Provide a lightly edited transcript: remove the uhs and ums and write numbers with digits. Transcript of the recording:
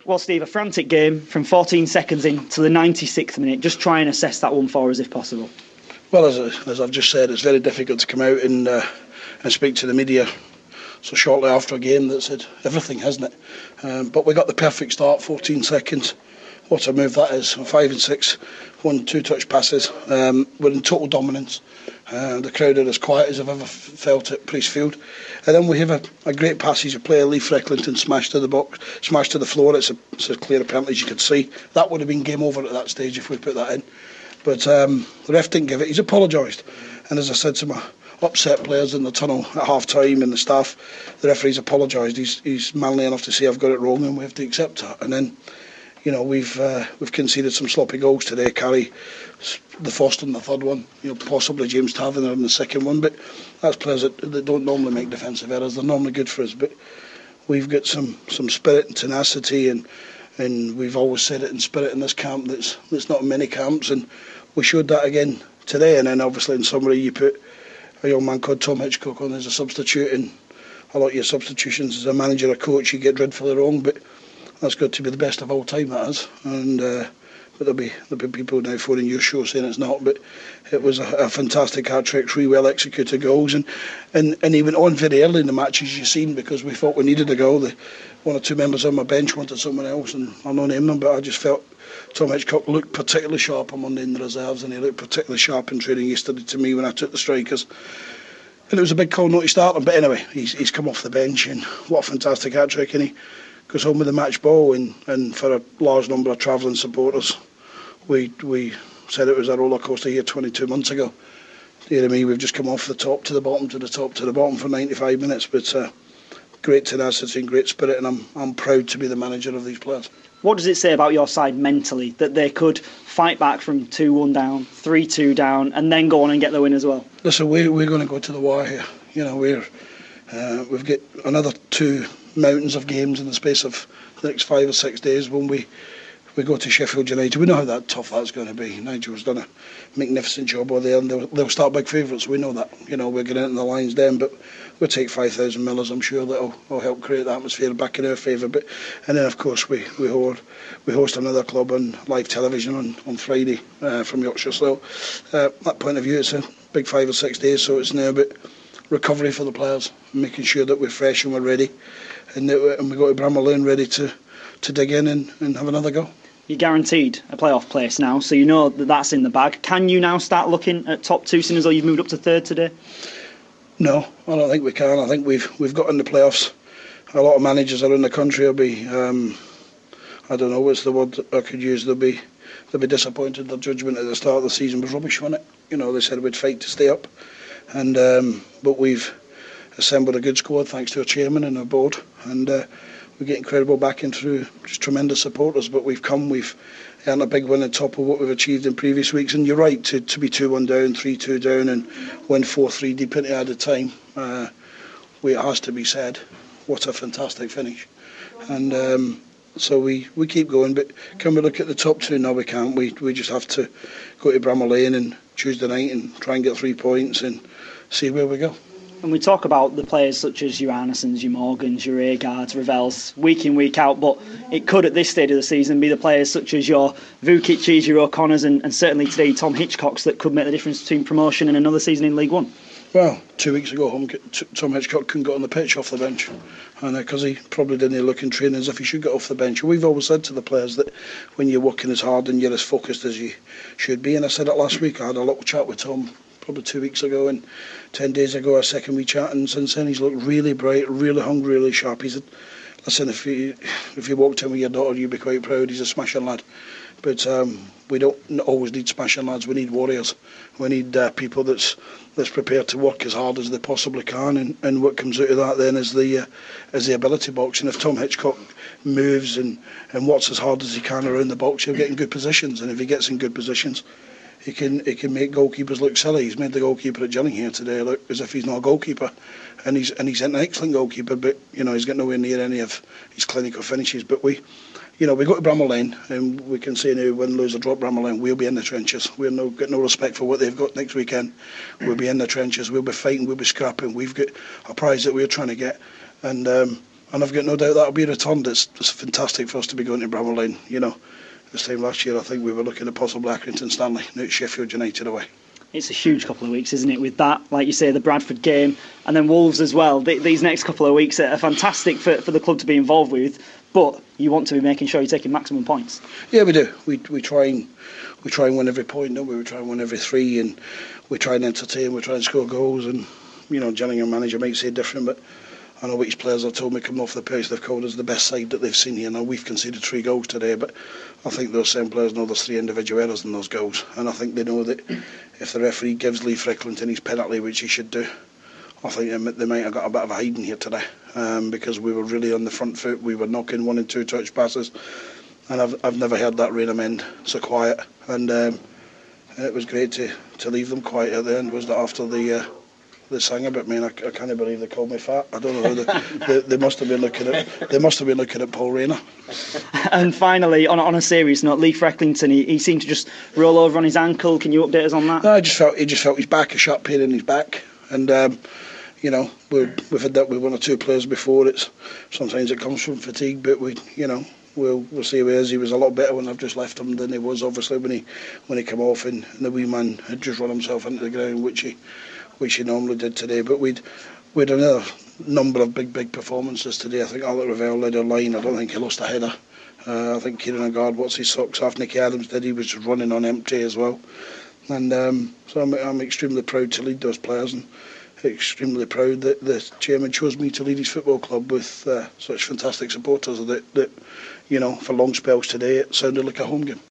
Well, Steve, a frantic game from 14 seconds in to the 96th minute. Just try and assess that one for us if possible. Well, as I've just said, it's very difficult to come out and speak to the media so shortly after a game that said everything, hasn't it? But we got the perfect start, 14 seconds. What a move that is. 5 and 6, 1-2 touch passes. We're in total dominance. The crowd are as quiet as I've ever felt at Priestfield. And then we have a great passage of play. Lee Frecklington smashed to the box, smashed to the floor. It's as clear a penalty as you could see. That would have been game over at that stage if we put that in. But the ref didn't give it. He's apologised. And as I said to my upset players in the tunnel at half time and the staff, the referee's apologised. He's manly enough to say I've got it wrong and we have to accept that. And then, you know, we've conceded some sloppy goals today. Carey, the first and the third one, you know, possibly James Taverner in the second one, but that's players that don't normally make defensive errors. They're normally good for us, but we've got some spirit and tenacity, and we've always said it in spirit in this camp that's not in many camps, and we showed that again today. And then obviously in summary you put a young man called Tom Hitchcock on as a substitute, and a lot of your substitutions as a manager or coach you get dreadfully wrong, but that's got to be the best of all time, that is. And but there'll be people now phoning your show saying it's not, but it was a fantastic hat-trick, 3 well executed goals, and he went on very early in the match, as you've seen, because we thought we needed a goal. One or two members on my bench wanted someone else, and I'll not name them, but I just felt Tom Hitchcock looked particularly sharp on Monday in the reserves, and he looked particularly sharp in training yesterday to me when I took the strikers. And it was a big call not to start him, but anyway, he's come off the bench, and what a fantastic hat-trick, and he goes home with the match ball, and for a large number of travelling supporters, we said it was a roller coaster here 22 months ago. You know what I mean? We've just come off the top to the bottom to the top to the bottom for 95 minutes, but great tenacity and great spirit, and I'm proud to be the manager of these players. What does it say about your side mentally that they could fight back from 2-1 down, 3-2 down, and then go on and get the win as well? Listen, we're going to go to the wire here. You know, we've got another 2 mountains of games in the space of the next 5 or 6 days when we go to Sheffield United. We know how tough that's going to be. Nigel's done a magnificent job over there, and they'll start big favourites. We know that. You know, we're getting into the Lions Den, but we'll take 5,000 millers. I'm sure that'll help create the atmosphere back in our favour. And then of course we host another club on live television on Friday from Yorkshire. So that point of view, it's a big 5 or 6 days. So it's now about recovery for the players, making sure that we're fresh and we're ready, and we go to Bramall Lane ready to dig in and have another go. You're guaranteed a playoff place now, so you know that's in the bag. Can you now start looking at top 2, seeing as though you've moved up to 3rd today? No, I don't think we can. I think we've got in the playoffs. A lot of managers around the country will be, I don't know what's the word I could use, they'll be disappointed. Their judgment at the start of the season was rubbish, wasn't it? You know, they said we'd fight to stay up, and but we've assembled a good squad thanks to our chairman and our board, and we get incredible backing through just tremendous supporters. But we've earned a big win on top of what we've achieved in previous weeks. And you're right, to be 2-1 down, 3-2 down, and win 4-3 deep into added time. It has to be said, what a fantastic finish. And so we keep going. But can we look at the top 2? No, we can't. We just have to go to Bramall Lane and Tuesday night and try and get 3 points and see where we go. And we talk about the players such as your Arnesons, your Morgans, your Agards, Revels, week in, week out, but it could at this stage of the season be the players such as your Vukic's, your O'Connors, and certainly today Tom Hitchcock's that could make the difference between promotion and another season in League One. Well, 2 weeks ago, Tom Hitchcock couldn't get on the pitch off the bench, and because he probably didn't look in training as if he should get off the bench. And we've always said to the players that when you're working as hard and you're as focused as you should be, and I said it last week, I had a little chat with Tom probably 2 weeks ago, and 10 days ago a second wee chat, and since then he's looked really bright, really hungry, really sharp. He said, listen, if you walked in with your daughter you'd be quite proud. He's a smashing lad. But we don't always need smashing lads, we need warriors. We need people that's prepared to work as hard as they possibly can, and what comes out of that then is the ability box. And if Tom Hitchcock moves and works as hard as he can around the box, he'll get in good positions, and if he gets in good positions, he can make goalkeepers look silly. He's made the goalkeeper at Gillingham today look as if he's not a goalkeeper, and he's an excellent goalkeeper, but you know he's got nowhere near any of his clinical finishes. But we go to Bramall Lane, and we can say now, win, lose or drop Bramall Lane, we'll be in the trenches. We've got no respect for what they've got next weekend. We'll be in the trenches. We'll be fighting. We'll be scrapping. We've got a prize that we're trying to get, and and I've got no doubt that'll be returned. It's fantastic for us to be going to Bramall Lane. You know, this time last year I think we were looking at possibly Accrington Stanley, now it's Sheffield United away. It's a huge couple of weeks, isn't it? With that, like you say, the Bradford game and then Wolves as well. These next couple of weeks are fantastic for the club to be involved with, but you want to be making sure you're taking maximum points. Yeah, we do. We try and win every point, don't we? We try and win every three, and we try and entertain. We try and score goals, and you know, Gillingham manager might say different, but I know which players have told me coming off the pitch they've called us the best side that they've seen here. Now we've conceded 3 goals today, but I think those same players know there's 3 individual errors in those goals, and I think they know that if the referee gives Lee Frecklington his penalty, which he should do, I think they might have got a bit of a hiding here today, because we were really on the front foot. We were knocking 1 and 2 touch passes, and I've never heard that Raynham end so quiet, and it was great to leave them quiet at the end. Was that after they sang about me, and I can't believe they called me fat. I don't know who they must have been looking at. They must have been looking at Paul Rayner. And finally, on a serious note, Lee Frecklington, he seemed to just roll over on his ankle. Can you update us on that? No, he just felt his back, a sharp pain in his back, and you know, we've had that with 1 or 2 players before. Sometimes it comes from fatigue, but we'll see where he is. He was a lot better when I've just left him than he was obviously when he came off, and the wee man had just run himself into the ground, which he normally did today. But we'd another number of big performances today. I think Alec Ravel led our line. I don't think he lost a header. I think Kieran Agard what's his socks off. Nicky Adams did. He was just running on empty as well. And so I'm extremely proud to lead those players, and extremely proud that the chairman chose me to lead his football club with such fantastic supporters that you know, for long spells today it sounded like a home game.